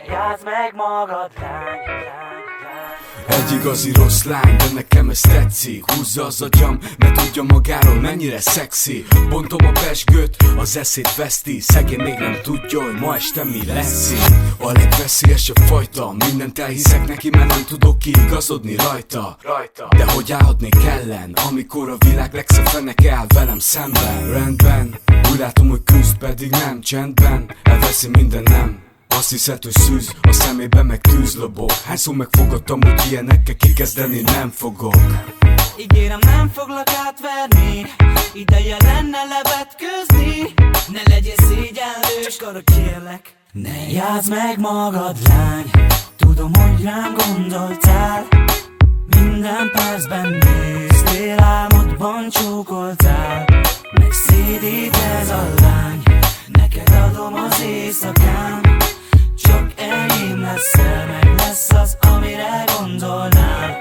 játsz meg magad, lány, lány, lány. Egy igazi rossz lány, de nekem ez tetszik. Húzza az agyam, mert tudja magáról mennyire szexi. Bontom a pezsgőt, az eszét veszti. Szegény még nem tudja, hogy ma este mi lesz. A legveszélyesebb fajta. Mindent elhiszek neki, mert nem tudok kiigazodni rajta. De hogy állhatnék ellen, amikor a világ legszebb feneke áll velem szemben. Rendben, úgy látom, hogy küzd, pedig nem csendben. Elveszi minden nem. Azt hiszed, hogy szűz, a szemében meg tűzlobog. Hányszor megfogadtam, hogy ilyenekkel kikezdeni nem fogok. Ígérem, nem foglak átverni, ideje lenne levetkőzni. Ne legyél szégyenlős, arra kérlek, ne játsz meg magad, lány. Tudom, hogy rám gondoltál, minden percben néztél, álmodban csókoltál. Megszédít ez a lány, neked adom az éjszakám. Csak enyém leszel, meg lesz az, amire gondolnál.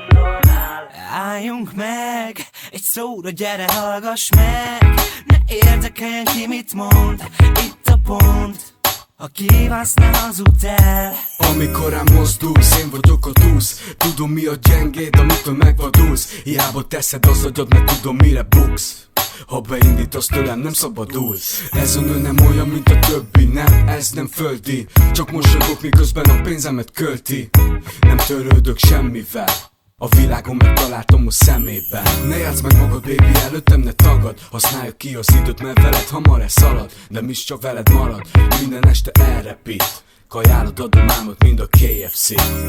Álljunk meg, egy szóra gyere, hallgass meg. Ne érdekeljen ki mit mond, itt a pont. Ha kívánsz, ne hazudj el. Amikor rám mozdulsz, én vagyok a túsz. Tudom mi a gyengéd, amitől megvadulsz. Hiába teszed az agyad, mert tudom mire buksz. Ha beindítasz tőlem, nem szabadulsz. Ez a nő nem olyan, mint a többi. Nem, ez nem földi. Csak mosolygok, miközben a pénzemet költi. Nem törődök semmivel, a világon megtaláltam a szemében. Ne játsz meg magad, baby, előttem ne tagad. Használjuk ki az időt, mert veled hamar elszalad. De mi csak veled marad, minden este elrepít. Kajálod adom álmot, mind a KFC.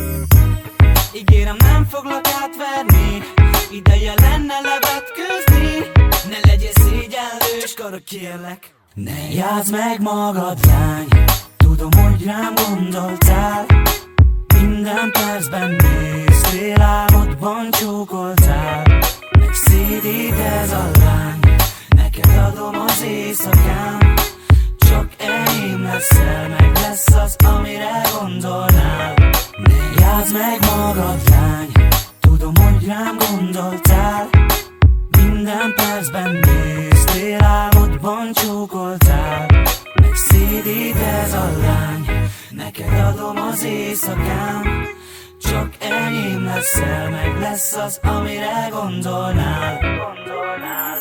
Ígérem, nem foglak átverni, ideje lenne levetkőzni. Ne legyél szégyenlős, arra kérlek, ne játsz meg magad, lány. Tudom, hogy rám gondoltál, minden percben néztél, álmodban csókoltál. Megszédít ez a lány, neked adom az éjszakám. Csak enyém leszel, meg lesz az, amire gondolnál. Ne játsz meg magad, lány. Tudom, hogy rám gondoltál, minden percben néztél, álmodban csókoltál. Megszédít ez a lány, neked adom az éjszakám. Csak enyém leszel, meg lesz az, amire gondolnál.